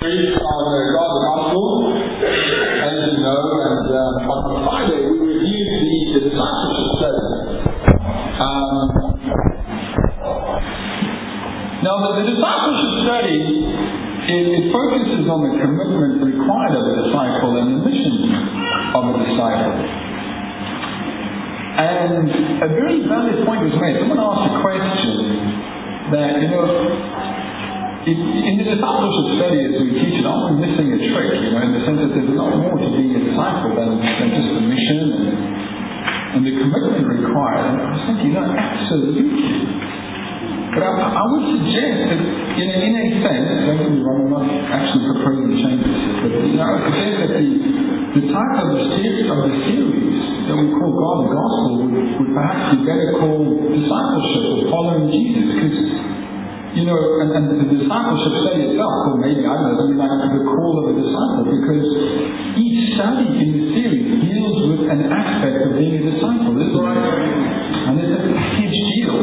preach on God's Gospel, as you know, and on Friday we reviewed the discipleship study. Now the discipleship study, it focuses on the commitment required of a disciple and the mission of a disciple. And a very valid point was made. Someone asked a question that, in the discipleship study as we teach it, I'm missing a trick, in the sense that there's a lot more to being a disciple than just the mission and the commitment required. And I was thinking, absolutely. But I would suggest that, in a sense, don't get me wrong, I'm not actually proposing changes here, but I would suggest that the title of the series that we call God the Gospel would perhaps be better called Discipleship or Following Jesus, because and the discipleship study itself, or maybe, I don't know, something like the call of a disciple, because each study in the series deals with an aspect of being a disciple, isn't it? And it's a huge deal.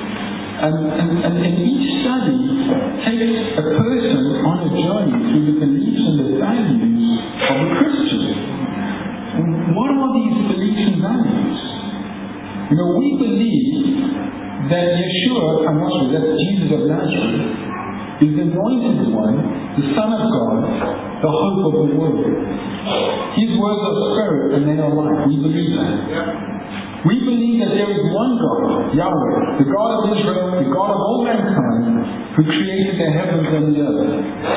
And in each study takes a person on a journey through the beliefs and the values of a Christian. And what are these beliefs and values? We believe that Yeshua HaMashiach, that's Jesus of Nazareth, is the anointed one, the Son of God, the hope of the world. His words are spirit and they are life. We believe that. We believe that there is one God, Yahweh, the God of Israel, the God of all mankind, who created the heavens and the earth.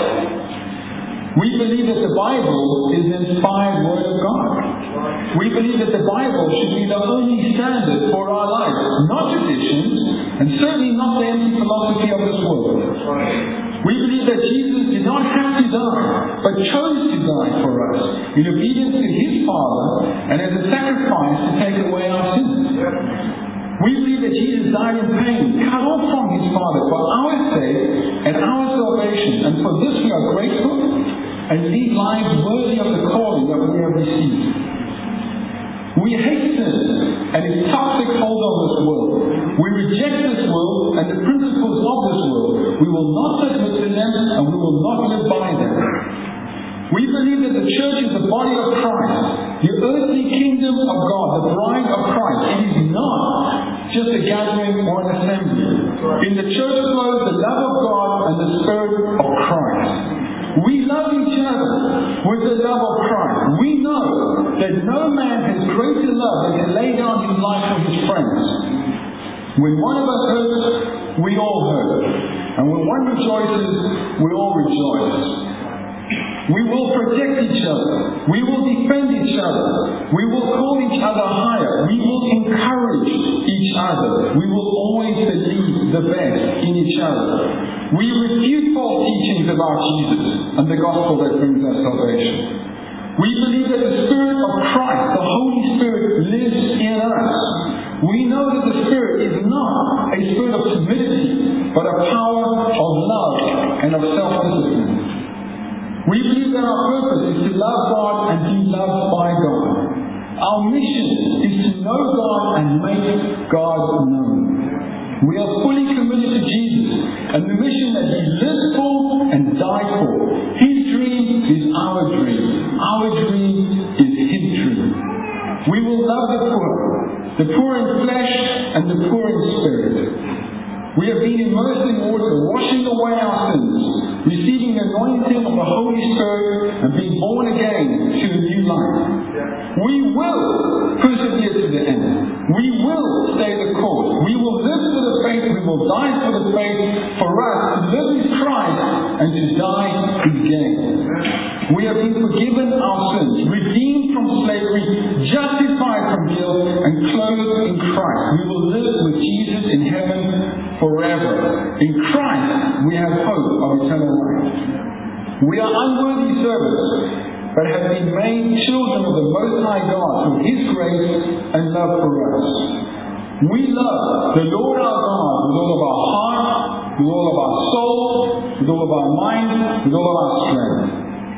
We believe that the Bible is the inspired Word of God. We believe that the Bible should be the only standard for our lives, not traditions, and certainly not the empty philosophy of this world. We believe that Jesus did not have to die, but chose to die for us, in obedience to His Father, and as a sacrifice to take away our sins. We believe that Jesus died in pain, cut off from His Father for our sake and our salvation, and for this we are grateful and lead lives worthy of the calling that we have received. We hate sin and its toxic hold on this world. We reject this world and the principles of this world. We will not submit to them and we will not live by them. We believe that the church is the body of Christ, the earthly kingdom of God, the bride of Christ. It is not just a gathering or an assembly. In the church flows the love of God and the Spirit of Christ. We love each other with the love of Christ. We know that no man has greater love than to lay down his life for his friends. When one of us hurts, we all hurt. And when one rejoices, we all rejoice. We will protect each other. We will defend each other. We will call each other higher. We will encourage each other. We will always believe the best in each other. We refute false teachings about Jesus and the gospel that brings us salvation. We believe that the Spirit of Christ, the Holy Spirit, lives in us. We know that the Spirit is not a spirit of timidity, but a power of love and of self-discipline. We believe that our purpose is to love God and be loved by God. Our mission is to know God and make God known. We are fully committed to Jesus and the mission that He lived for and died for. His dream is our dream. Our dream is His dream. We will love the poor in flesh and the poor in spirit. We have been immersed in water, washing away our sins, receiving the anointing of the Holy Spirit, and being born again to a new life. We will persevere to the end. We will stay the course. We will live for the faith. We will die for the faith. For us, to live is Christ, and to die is gain. We have been forgiven our sins, redeemed from slavery, justified from guilt, and clothed in Christ. We will live with Jesus in heaven forever. In Christ, we have hope of eternal life. We are unworthy servants, but have been made children of the Most High God through His grace and love for us. We love the Lord our God with all of our heart, with all of our soul, with all of our mind, with all of our strength.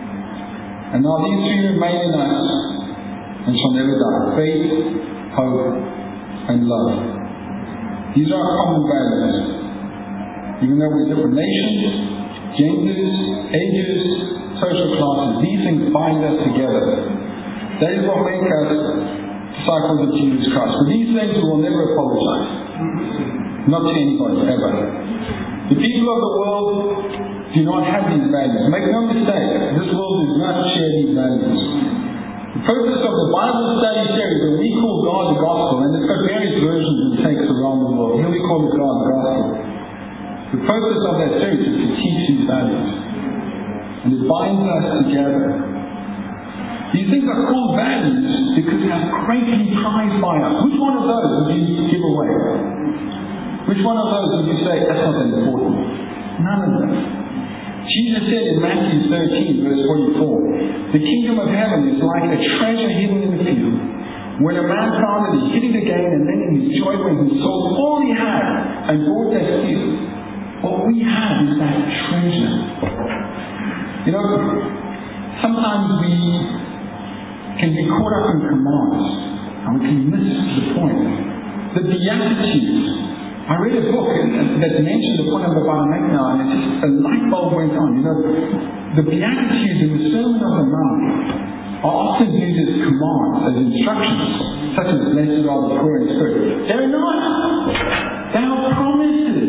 And now these three remain in us and shall never die: faith, hope, and love. These are our common values. Even though we're different nations, genders, ages, social classes. These things bind us together. That is what makes us disciples of Jesus Christ. For these things we will never apologize. Not to anybody, ever. The people of the world do not have these values. Make no mistake, this world does not share these values. The purpose of the Bible study series that we call God the Gospel, and it's got various versions and takes around the world. Here we call it God the Gospel. The purpose of that series is to teach these values. And it binds us together. These things are called values because they are greatly prized by us. Which one of those would you give away? Which one of those would you say, that's not important? None of them. Jesus said in Matthew 13, verse 44, the kingdom of heaven is like a treasure hidden in the field. When a man found it, he hid it again, and then in his joy when he sold all he had and bought that field. What we have is that treasure. You know, sometimes we can be caught up in commands, and we can miss the point. The Beatitudes. I read a book that mentioned the point I'm about to make now, and it's just a light bulb went on. You know, the Beatitudes in the Sermon on the Mount are often used as commands, as instructions, such as blessed are the poor in spirit. They're not. They are promises.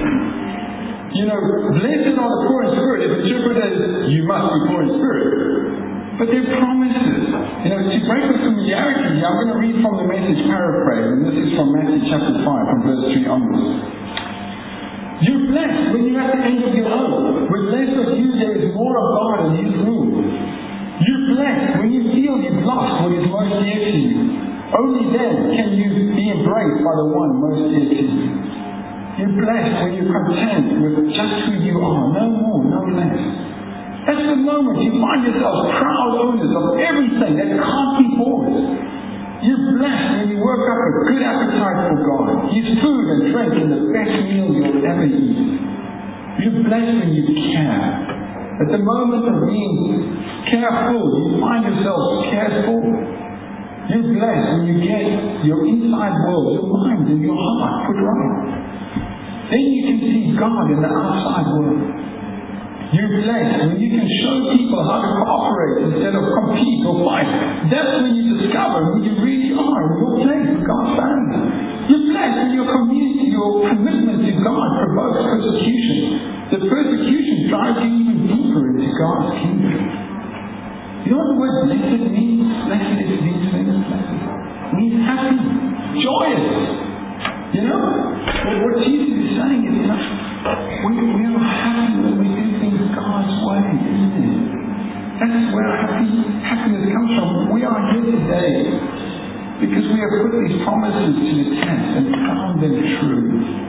You know, blessed are the poor in spirit is interpreted as you must be poor in spirit. But they're promises. You know, to break the familiarity, I'm going to read from the Message paraphrase, and this is from Matthew chapter 5, from verse 3 onwards. You're blessed when you're at the end of your own. With less of you, there is more of God in His room. You're blessed when you feel you've lost what is most dear to you. Only then can you be embraced by the one most dear to you. You're blessed when you're content with just who you are, no more, no less. That's the moment you find yourselves proud owners of everything that can't be bought. You're blessed when you work up a good appetite for God. His food and drink in the best meal you'll ever eat. You're blessed when you care. At the moment of being careful, you find yourself careful. You're blessed when you get your inside world, your mind and your heart put right. Then you can see God in the outside world. You're blessed when you can show people how to cooperate instead of compete or fight. That's when you discover who you really are in your place with God's family. You're blessed when your community, your commitment to God provokes persecution. The persecution drives you even deeper into God's kingdom. You know what the word blessed means? Blessed is these things. It means happy, joyous. You know? What Jesus is saying is, we are happy when we do things God's way, isn't it? That's where happiness comes from. We are here today because we have put these promises to the test and found them true.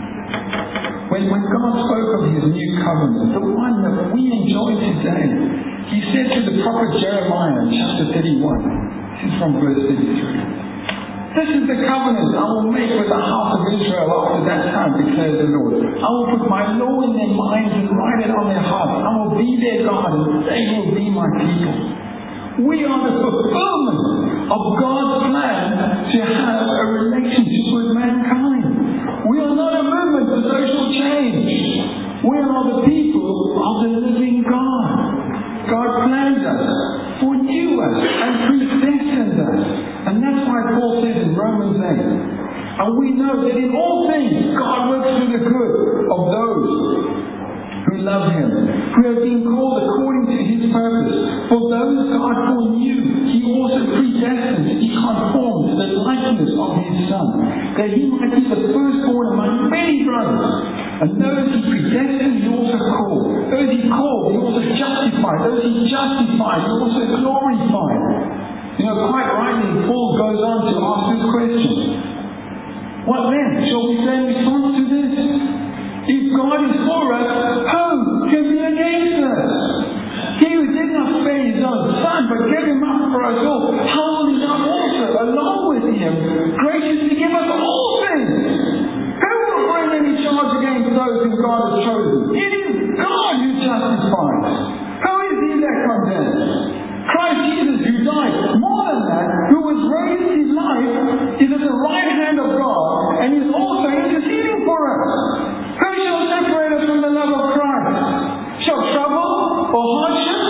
When God spoke of His new covenant, the one that we enjoy today, He said to the prophet Jeremiah in chapter 31, this is from verse 33. This is the covenant I will make with the house of Israel after that time, declares the Lord. I will put my law in their minds and write it on their hearts. I will be their God and they will be my people. We are the fulfillment of God's plan to have a relationship with mankind. We are not a movement for social change. We are the people of the living God. God planned us, foreknew us, and predestined us. And that's why Paul says in Romans 8, and we know that in all things God works for the good of those who love Him, who have been called according to His purpose. For those God foreknew, He also predestined to be conformed to the likeness of His Son, that He might be the firstborn among many brothers. And those He predestined, He also called. Those He called, He also justified. Those He justified, He also glorified. You know, quite rightly, Paul goes on to ask this question. What then shall we say in response to this? If God is for us, who can be against us? He who did not spare His own Son, but gave Him up for us all, how will He not also, along with Him, graciously give us all things? Who will bring any charge against those whom God has chosen? It is God who justifies. Who is He that condemns? Christ Jesus, who died, more than that, who was raised His life, is at the right hand of God and is also interceding for us. Who shall separate us from the love of Christ? Shall trouble, or hardship,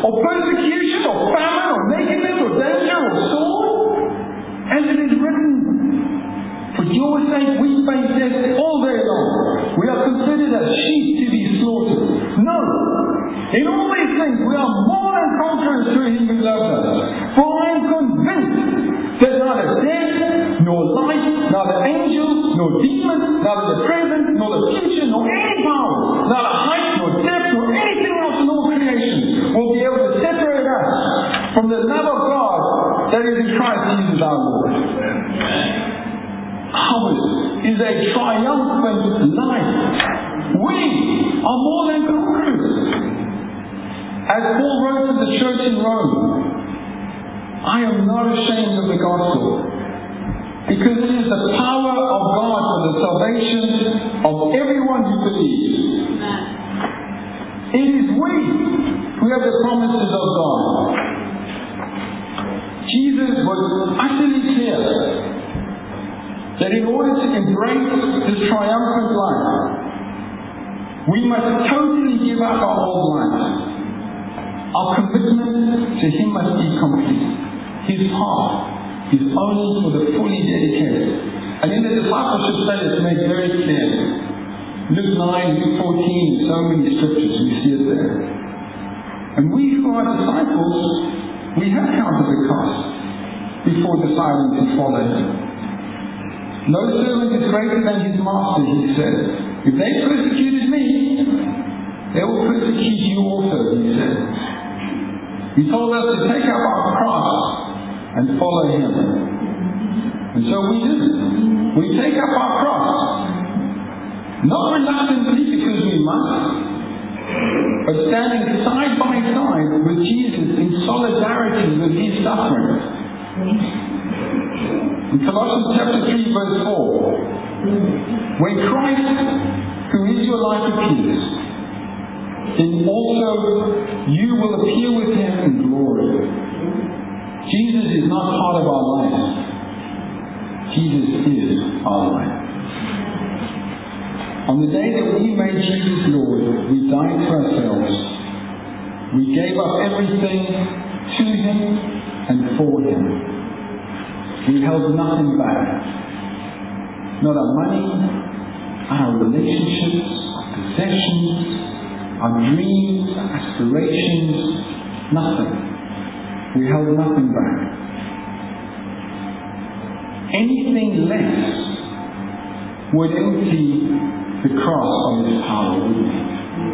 or persecution, or famine, or nakedness, or danger, or sword? As it is written, for your sake we face death all day long. We are considered as sheep to be slaughtered. No! In all these things we are more than conquerors through Him who loved us. For I am convinced that neither death, nor life, neither angels, nor demons, neither the present, nor the future, nor any power, neither height, nor depth, nor anything else in all creation will be able to separate us from the love of God that is in Christ Jesus our Lord. Ours is a triumphant life. We are more than conquerors. As Paul wrote to the church in Rome, I am not ashamed of the gospel, because it is the power of God for the salvation of everyone who believes. It is we who have the promises of God. Jesus was utterly clear that in order to embrace this triumphant life, we must totally give up our old life. Our commitment to Him must be complete. His path is only for the fully dedicated. And in the discipleship study it's made very clear. Luke 9, Luke 14, so many scriptures, we see it there. And we who are disciples, we have counted the cost before deciding to follow Him. No servant is greater than his master, He said. If they persecuted me, they will persecute you also, He said. He told us to take up our cross and follow Him. And so we do. We take up our cross. Not reluctantly because we must, but standing side by side with Jesus in solidarity with His suffering. In Colossians chapter 3 verse 4, when Christ, who is your life, appears, then also you will appear with Him in glory. Jesus is not part of our life. Jesus is our life. On the day that we made Jesus Lord, we died to ourselves. We gave up everything to Him and for Him. We held nothing back. Not our money, our relationships, our possessions, our dreams, our aspirations, nothing. We held nothing back. Anything less would empty the cross of its power, wouldn't it?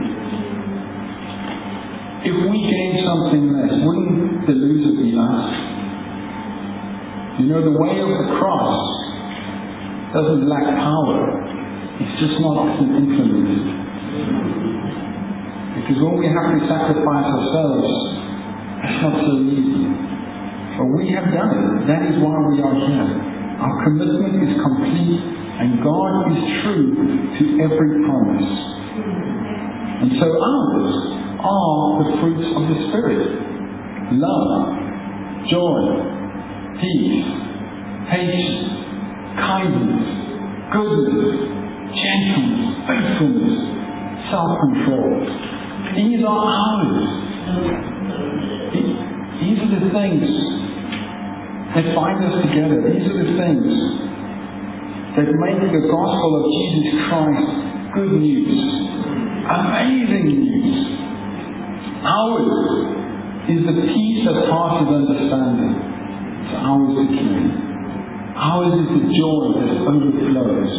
If we gave something less, wouldn't the loser be us? You know, the way of the cross doesn't lack power. It's just not often implemented. Because when we have to sacrifice ourselves, it's not so easy. But we have done it. That is why we are here. Our commitment is complete, and God is true to every promise. And so ours are the fruits of the Spirit: love, joy, peace, patience, kindness, goodness, gentleness, faithfulness, self-control. These are ours. These are the things that bind us together. These are the things that make the gospel of Jesus Christ good news. Amazing news. Ours is the peace that passes understanding. It's ours to claim. Ours is the joy that overflows.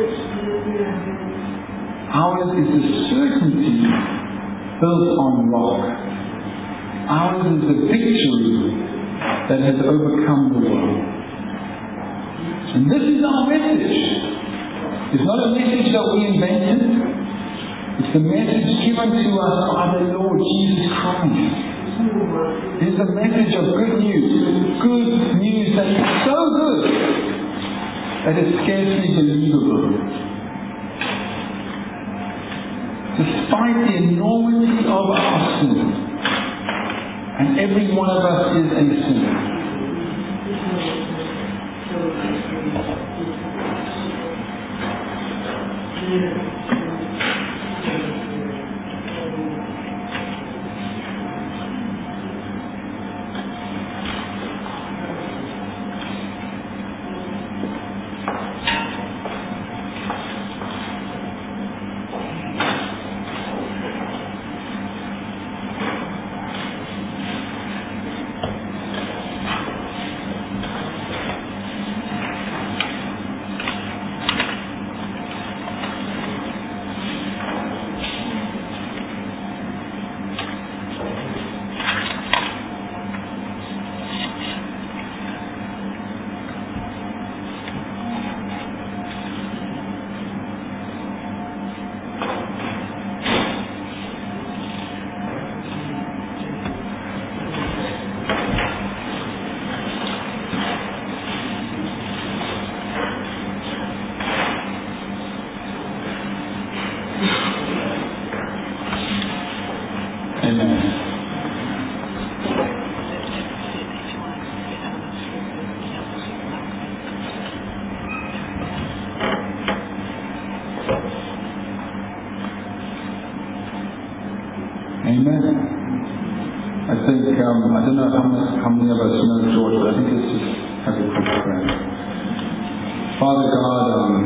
Ours is the certainty built on rock. Ours is the victory that has overcome the world. And this is our message. It's not a message that we invented. It's the message given to us by the Lord Jesus Christ. It's a message of good news. Good news that is so good that it's scarcely believable. Despite the enormity of our sin, and every one of us is a sinner, I think, I don't know how many of us know George, but I think let's just have a quick prayer. Father God,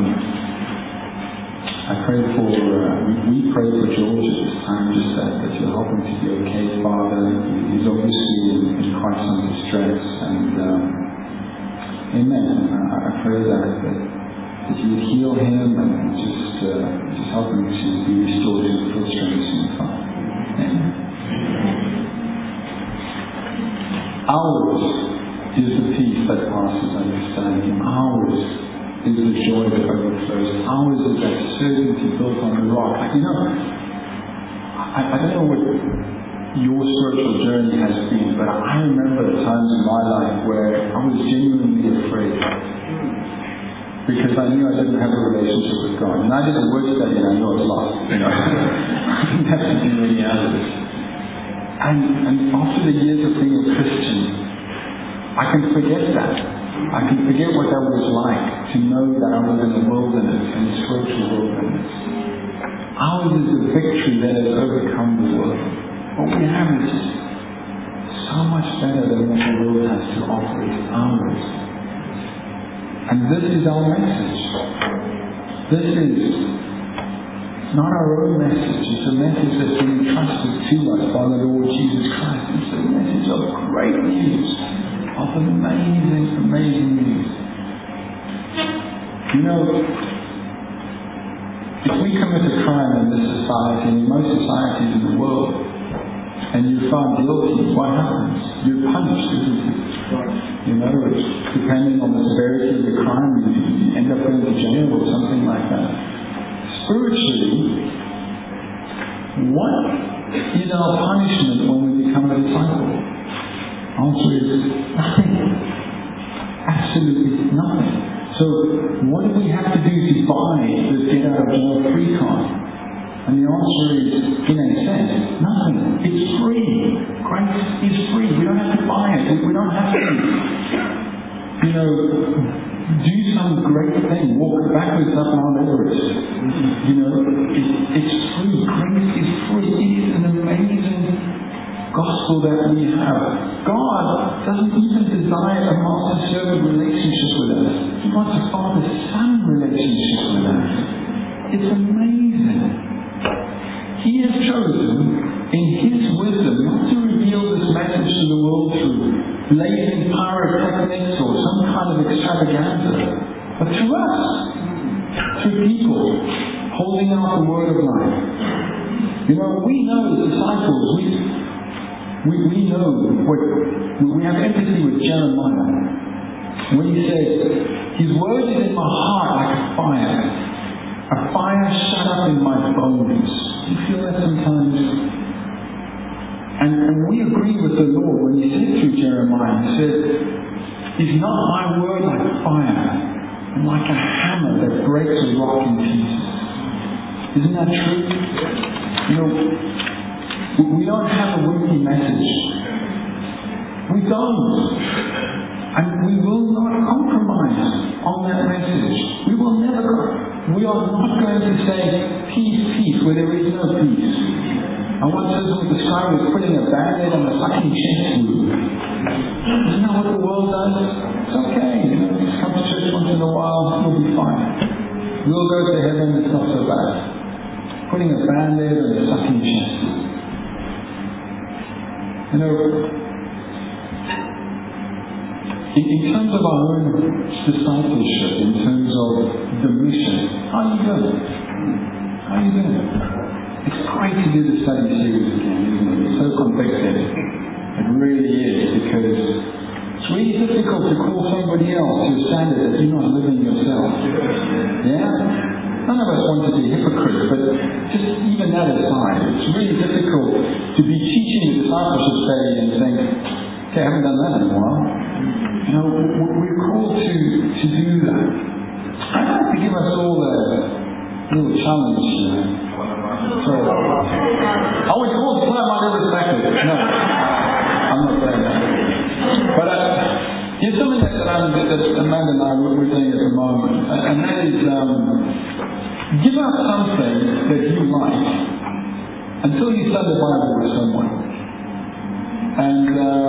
I pray we pray for George at this time, just that you'll help him to be okay, Father. He's obviously in quite some distress, and amen. I pray that you would heal him and just help him to be restored to full strength soon, Father. Amen. Ours is the peace that passes understanding. Ours is the joy that overflows. Ours is that certainty built on the rock. I don't know what your spiritual journey has been, but I remember times in my life where I was genuinely afraid because I knew I didn't have a relationship with God. And I did a word study and I know I was lost. I didn't have to do any others. And after the years of being a Christian, I can forget that. I can forget what that was like to know that I was in a wilderness, in a spiritual wilderness. Ours is the victory that has overcome the world. What we have is so much better than what the world has to offer. It's ours. And this is our message. This is not our own message. It's a message that's been entrusted to us by the Lord Jesus Christ. It's a message of great news, of amazing, amazing news. You know, if we commit a crime in this society, in most societies in the world, and you're found guilty, what happens? You're punished, isn't it? You know, it's depending on the severity of the crime, you end up going to jail or something like that. Spiritually, what is our punishment when we become a disciple? Answer is nothing. Absolutely nothing. So what do we have to do to buy the get out of jail free card? And the answer is, in a sense, nothing. It's free. Grace is free. We don't have to buy it. We don't have to, do some great thing, walk backwards up Mount Everest. It's free. Grace is free. It is an amazing gospel that we have. God doesn't even desire a master-servant relationship with us. He wants a father-son relationship with us. It's amazing. He has chosen, in His wisdom, not to reveal this message to the world through blazing pyrotechnics or some kind of extravaganza, but to us, through people holding out the word of life. We know as disciples, we know we have empathy with Jeremiah when he says, His word is in my heart like a fire shut up in my bones. You feel that sometimes? And we agree with the Lord when He said through Jeremiah, He said, Is not my word like fire and like a hammer that breaks a rock in pieces? Isn't that true? We don't have a wimpy message. We don't. And we will not compromise on that message. We will never. We are not going to say, peace, peace, where there is no peace. I once heard someone describe it as putting a band-aid on a sucking chest wound. Isn't that what the world does? It's okay. Just come to church once in a while, you'll be fine. We'll go to heaven, it's not so bad. Putting a band-aid on a sucking chest wound. In terms of our own discipleship, in terms of the mission, how are you doing? It's great to do the study series again, isn't it? It's so convicting. It really is, because it's really difficult to call somebody else to a standard that you're not living yourself. Yeah? None of us want to be hypocrites, but just even that aside, it's really difficult to be teaching a discipleship study and think, okay, I haven't done that in a while. We're called to do that. I'd like to give us all a little challenge. So, I would call the plan Mount Everest backwards. No, I'm not saying that. But here's something that Amanda and I we're doing at the moment, and that is give us something that you like until you study the Bible with someone. And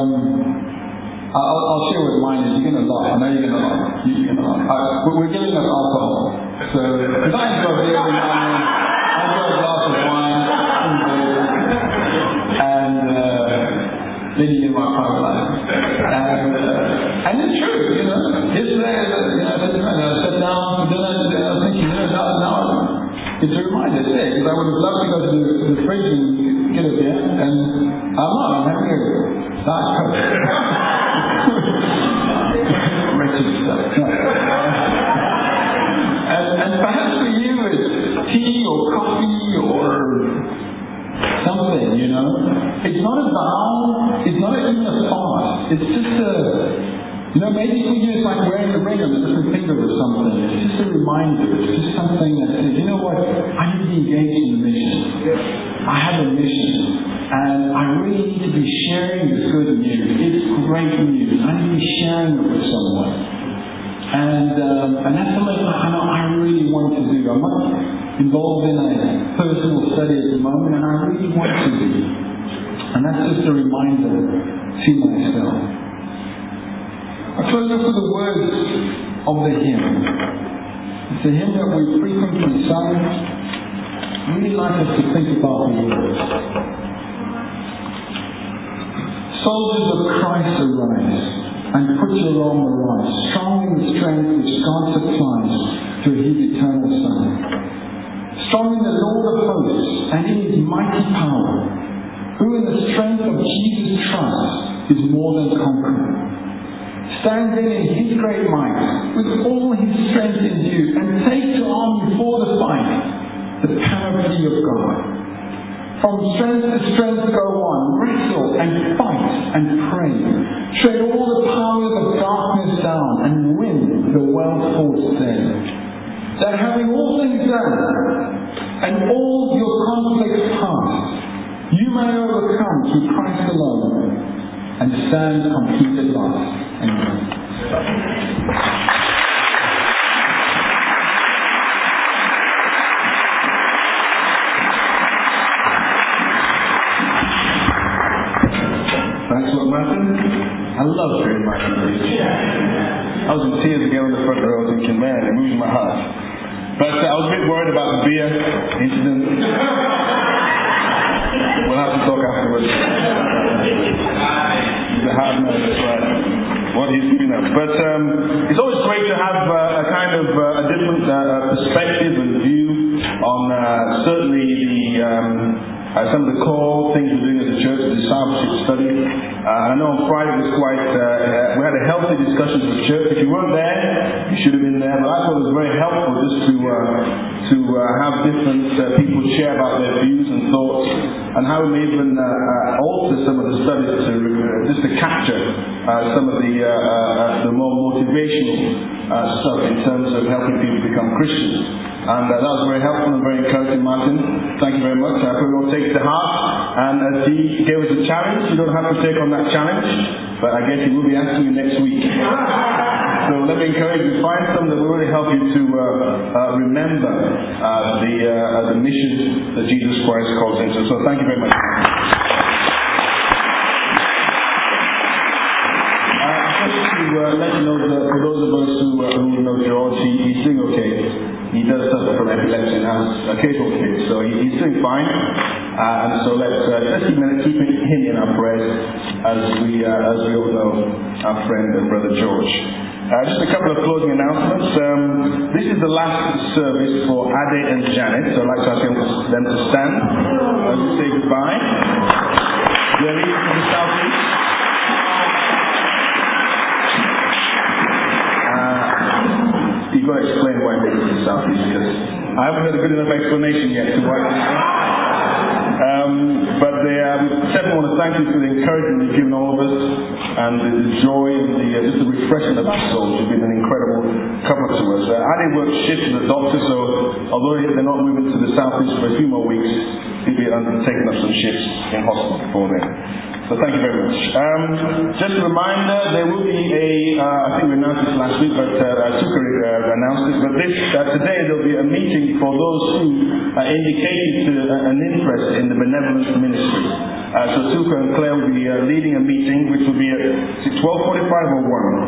I'll share what mine is. You're going to laugh. I know you're going to laugh. You're going to laugh. We're giving up alcohol. So, because I enjoy beer every now and then, I enjoy a glass of wine, and leading in my private life. And it's true, you know. Yesterday, I sat down for dinner, and I was thinking, now it's a reminder today, because I would have loved to go to the fridge and get a beer, and I'm not. I'm having a Diet Coke. Wretched stuff. And perhaps for you it's tea or coffee or something, you know. It's not a vow, it's not even a fast. It's just maybe for you it's like wearing a ring on the little finger or something. It's just a reminder. It's just something that says, you know what, I need to be engaged in the mission. I have a mission. And I really need to be sharing this good news. It's great news. I need to be sharing it with someone. And that's something I really want to do. I'm not involved in a personal study at the moment, and I really want to be. And that's just a reminder to myself. I close up with the words of the hymn. It's a hymn that we frequently sung. I really like us to think about the words. Soldiers of Christ arise, and put your armor on, strong in the strength which God supplies through His eternal Son. Strong in the Lord of hosts, and in His mighty power, who in the strength of Jesus' trust is more than conqueror. Stand then in His great might, with all His strength in you, and take to arm before the fight the panoply of God. From strength to strength go on, wrestle and fight and pray. Tread all the powers of darkness down and win the well-fought day. That having all things done and all your conflicts past, you may overcome through Christ alone and stand complete at last. Amen. I love hearing Martin preach. I was in tears again on the front row thinking, man, it moves my heart. But I was a bit worried about the beer incident. We'll have to talk afterwards. He's a hard man, that's right. What he's doing now. But it's always great to have a kind of a different perspective and view on certainly some of the core things we're doing as a church, the discipleship study. I know on Friday was quite, we had a healthy discussion with the church. If you weren't there, you should have been there. But I thought it was very helpful just to have different people share about their views and thoughts, and how we may even alter some of the studies just to capture some of the more motivational stuff in terms of helping people become Christians. And that was very helpful and very encouraging, Martin. Thank you very much. I hope we all take it to heart. And as he gave us a challenge, you don't have to take on that challenge, but I guess he will be asking you next week. So let me encourage you, find something that will really help you to remember the mission that Jesus Christ calls into. So thank you very much. Just to let you know that for those of us who know George, he's doing okay. He does suffer from epilepsy and has occasional fits, so he's doing fine. And so let's keep him in our prayers as we all know our friend and brother George. Just a couple of closing announcements. This is the last service for Ade and Janet, so I'd like to ask them to stand as we say goodbye. They're leaving from the southeast. You've got to explain why they're from the southeast, because I haven't heard a good enough explanation yet to why they're But we certainly want to thank you for the encouragement you've given all of us, and the joy and just the refreshing of our souls. You've been an incredible couple to us. Adi works shifts as a doctor, so although they're not moving to the southeast for a few more weeks, he'll be taking up some shifts in hospital before then. So thank you very much. Just a reminder, there will be I think we announced this last week, but Sukari announced it, but today there will be a meeting for those who indicated an interest in the benevolence ministry. So Suka and Claire will be leading a meeting, which will be at 12:45 or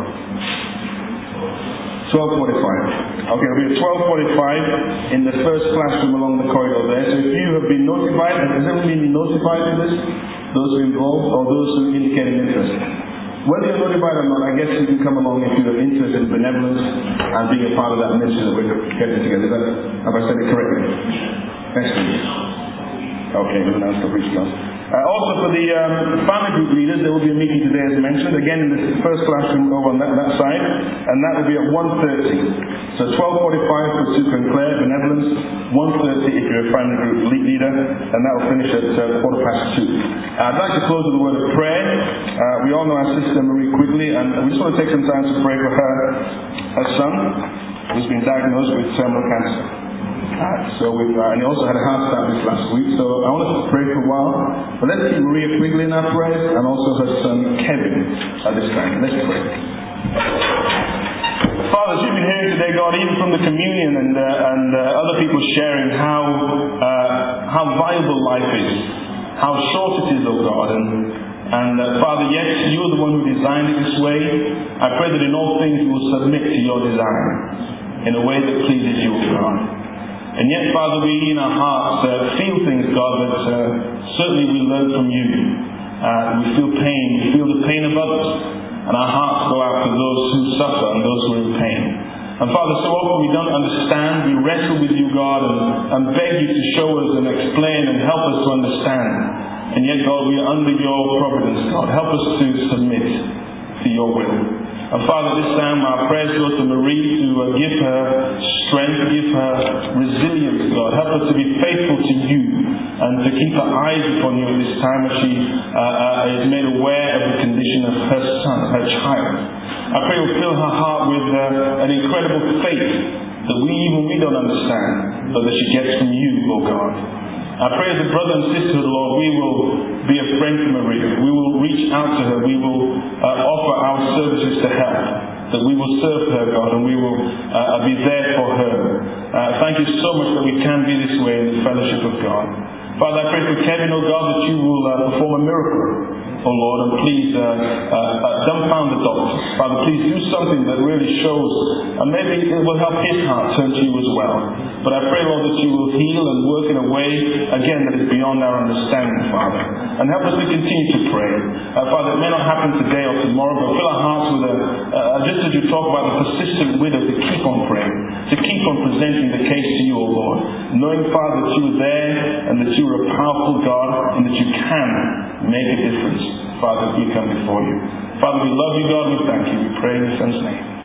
1? 12:45. Okay, it'll be at 12:45 in the first classroom along the corridor there. So if you have been notified, has everyone been notified of this? Those who are involved or those who indicate an interest? Whether you're notified or not, I guess you can come along if you have interest in benevolence and being a part of that ministry that we're getting together. Have I said it correctly? Excellent. Okay, we'll announce the brief class. Also for the family group leaders, there will be a meeting today as mentioned, again in the first classroom over on that side, and that will be at 1:30. So 12:45 for Suka and Claire, benevolence, 1:30 if you're a family group leader, and that will finish at 2:15. I'd like to close with a word of prayer. We all know our sister Marie Quigley, and we just want to take some time to pray for her son, who's been diagnosed with terminal cancer. And he also had a heart attack this last week, so I want us to pray for a while. But let's keep Maria Quigley in our prayers, and also her son Kevin at this time. Let's pray. Father, as you've been hearing today, God, even from the communion and other people sharing how valuable life is, how short it is, oh God, and Father, yes, you're the one who designed it this way. I pray that in all things we will submit to your design in a way that pleases you, oh God. And yet, Father, we in our hearts feel things, God, that certainly we learn from you. We feel pain. We feel the pain of others. And our hearts go out to those who suffer and those who are in pain. And Father, so often we don't understand. We wrestle with you, God, and beg you to show us and explain and help us to understand. And yet, God, we are under your providence, God. Help us to submit to your will. And Father, this time our prayers go to Marie to give her strength, give her resilience, God. Help her to be faithful to you and to keep her eyes upon you at this time as she is made aware of the condition of her son, her child. I pray you'll fill her heart with an incredible faith that we don't understand, but that she gets from you, oh God. I pray as a brother and sister, Lord, we will be a friend to Maria. We will reach out to her. We will offer our services to help. That we will serve her, God, and we will be there for her. Thank you so much that we can be this way in the fellowship of God. Father, I pray for Kevin, oh God, that you will perform a miracle, oh Lord, and please dumbfound the doctors. Father, please do something that really shows, and maybe it will help his heart turn to you as well. But I pray, Lord, that you will heal and work in a way, again, that is beyond our understanding, Father. And help us to continue to pray. Father, it may not happen today or tomorrow, but fill our hearts with just as you talk about the persistent widow, to keep on praying, to keep on presenting the case to you, O Lord. Knowing, Father, that you are there and that you are a powerful God and that you can make a difference. Father, we come before you. Father, we love you, God. We thank you. We pray in your Son's name.